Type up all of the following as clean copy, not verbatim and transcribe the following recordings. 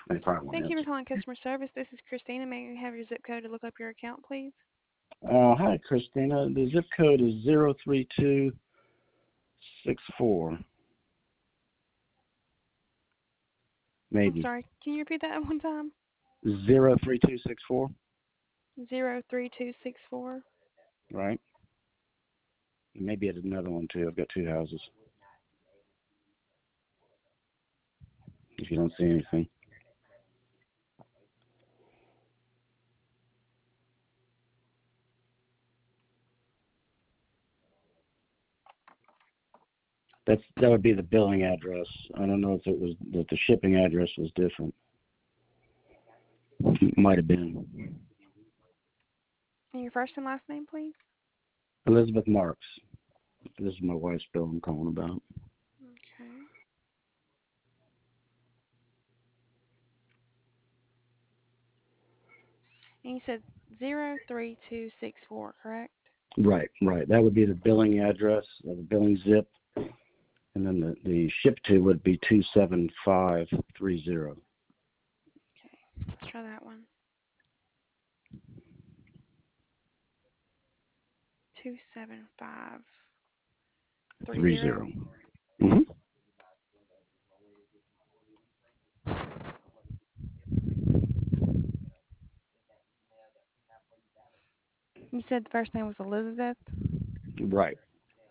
They probably won't Thank you for answer. calling customer service. This is Christina. May I have your zip code to look up your account, please? Hi, Christina. The zip code is 03264. I'm Maybe. sorry. Can you repeat that one time? 03264, 03264. right? Maybe it's another one, too. I've got two houses, if you don't see anything. That would be the billing address. I don't know if the shipping address was different. Might have been. And your first and last name, please? Elizabeth Marks. This is my wife's bill I'm calling about. Okay. And you said 03264, correct? Right. That would be the billing address, the billing zip, and then the ship to would be 27530. Okay. Let's try that one. 27530. 30. Mm-hmm. You said the first name was Elizabeth? Right.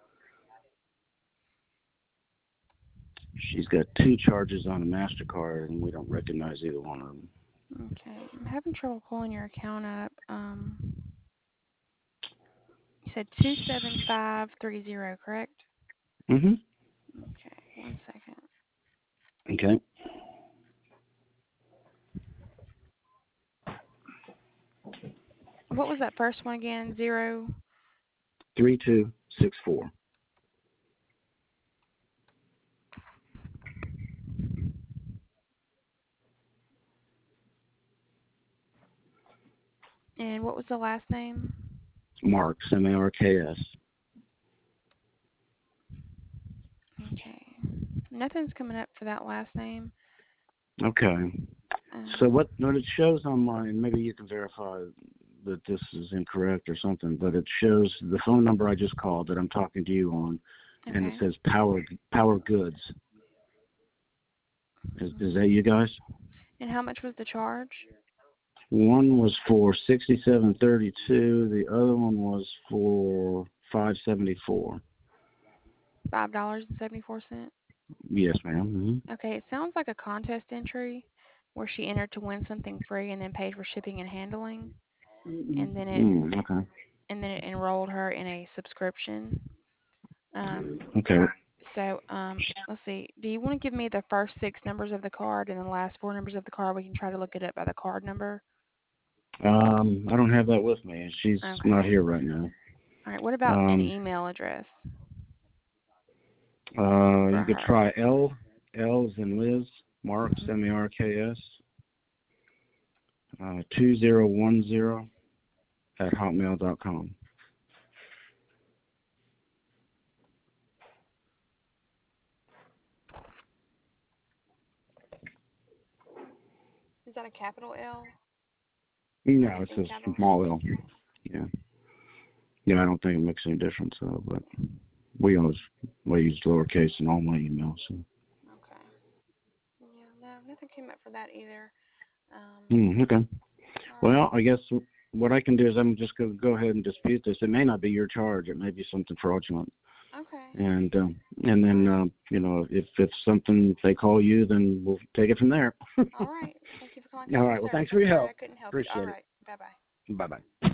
She's got two charges on a MasterCard, and we don't recognize either one of them. Okay. I'm having trouble pulling your account up. You said 27530, correct? Mm-hmm. Okay. 1 second. Okay. What was that first one again? 0. 3264. And what was the last name? Marks, Marks. Okay. Nothing's coming up for that last name. Okay. So what it shows on mine, maybe you can verify that this is incorrect or something, but it shows the phone number I just called that I'm talking to you on, and it says Power Goods. Is that you guys? And how much was the charge? One was for $67.32. The other one was for $5.74. $5.74. Yes, ma'am. Mm-hmm. Okay, it sounds like a contest entry where she entered to win something free and then paid for shipping and handling, and then Okay. it enrolled her in a subscription. Okay. So let's see. Do you want to give me the first 6 numbers of the card and the last 4 numbers of the card? We can try to look it up by the card number. I don't have that with me. She's not Okay. here right now. All right. What about an email address for You could her? try L's in Liz, Marks, Marks, 2010 at hotmail.com. Is that a capital L? No, it's a small L. Yeah. Yeah, I don't think it makes any difference, though, but we use lowercase in all my emails. So. Okay. Yeah, no, nothing came up for that either. Okay. Well, I guess what I can do is I'm just going to go ahead and dispute this. It may not be your charge. It may be something fraudulent. Okay. And then if it's something they call you, then we'll take it from there. All right. Thank you for calling. All right. Well, thanks for your help. I couldn't help you. Appreciate All it. right. Bye-bye. Bye-bye.